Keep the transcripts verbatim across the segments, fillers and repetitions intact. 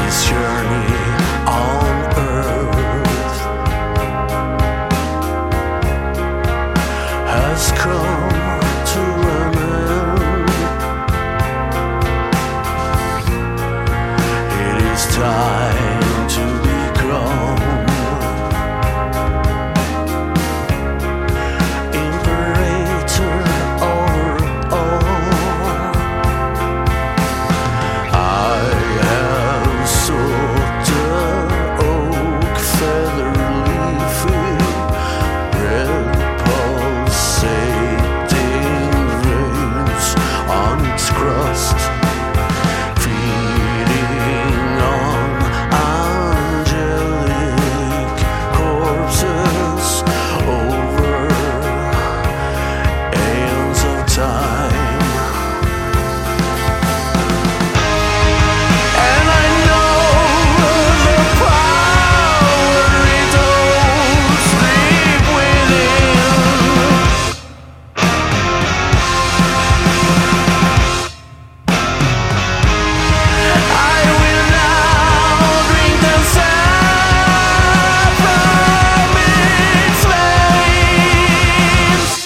this journey on earth has come to an end. It is time to be grown. Imperator over all. I have sought the oak feather leafy, red pulsating veins on its crust, feeding on angelic corpses over aeons of time. And I know the power it holds deep within. I will now drink the sap from its veins.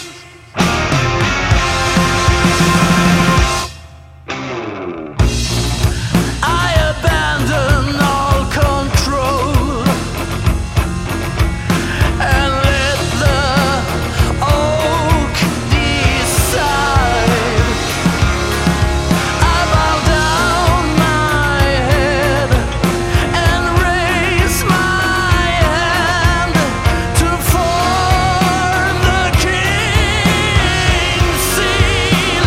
I abandon all control and let the oak decide. I bow down my head and raise my hand to form the king's seal.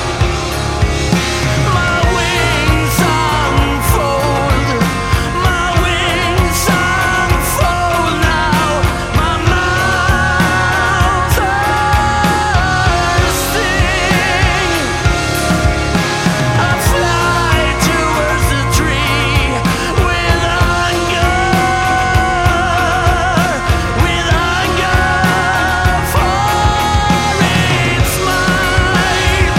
My wings unfold, my wings unfold now. My mouth thirsting. I fly towards the tree with hunger, with hunger for its might.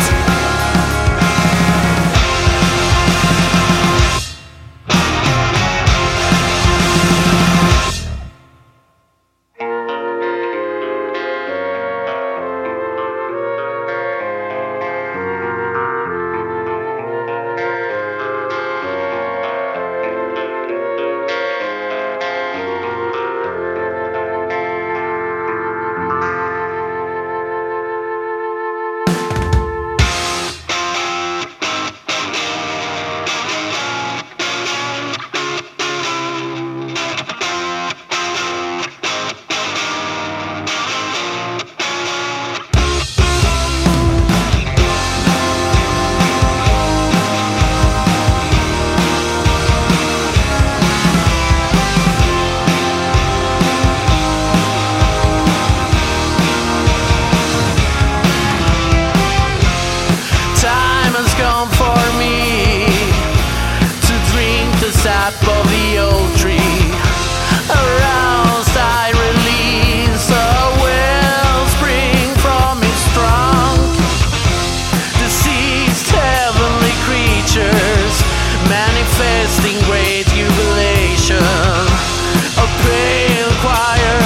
Time has come for me to drink the sap of the old tree. Aroused, I release a wellspring from its trunk. Deceased heavenly creatures manifesting great jubilation. A pale choir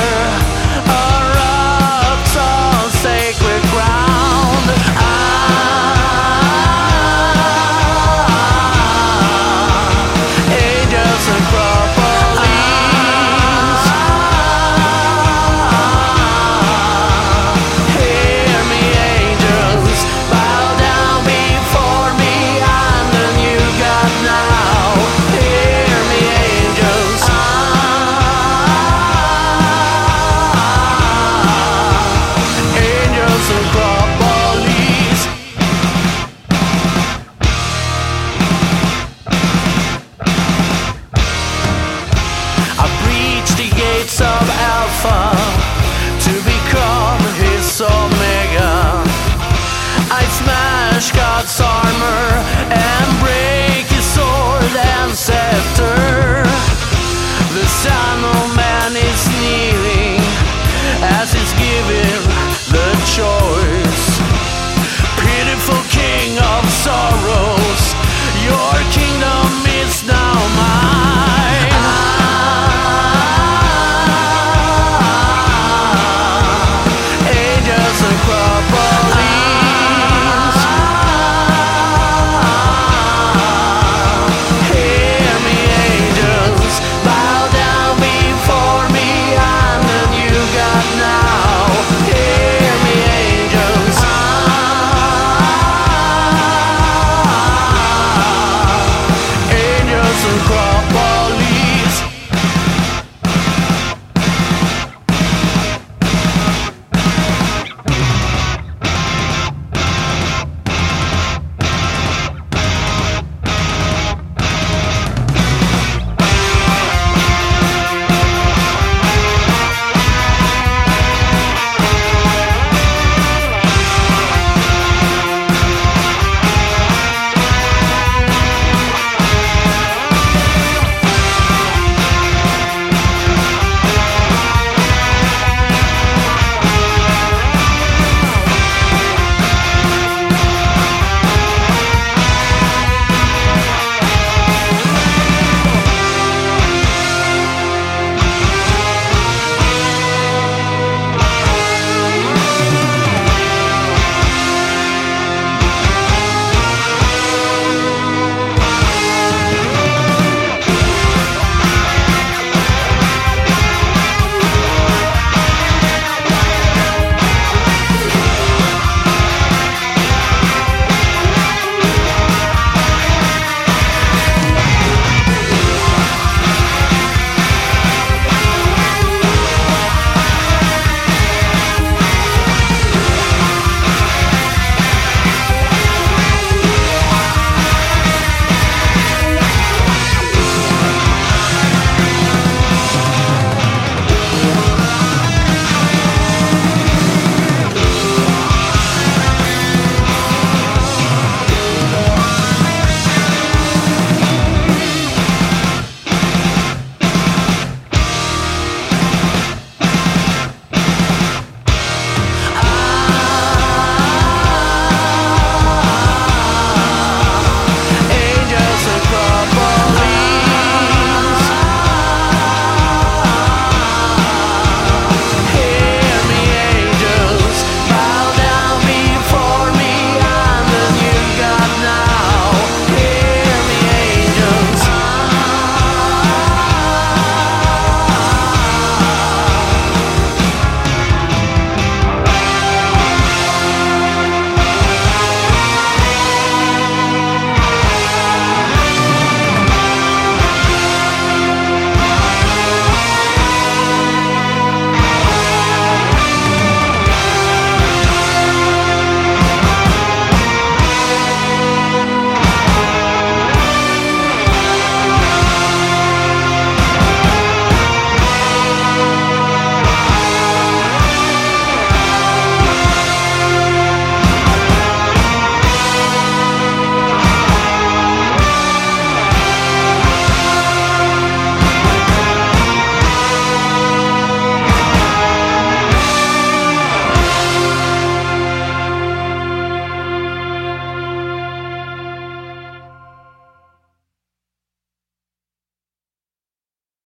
erupts on sacred ground. Angels and propolis, hear me, angels, bow down before me. I'm the new God now. Hear me, angels. Angels and propolis. I breach the gates of Alpha to become his Omega. I smash God's armor and break his sword and say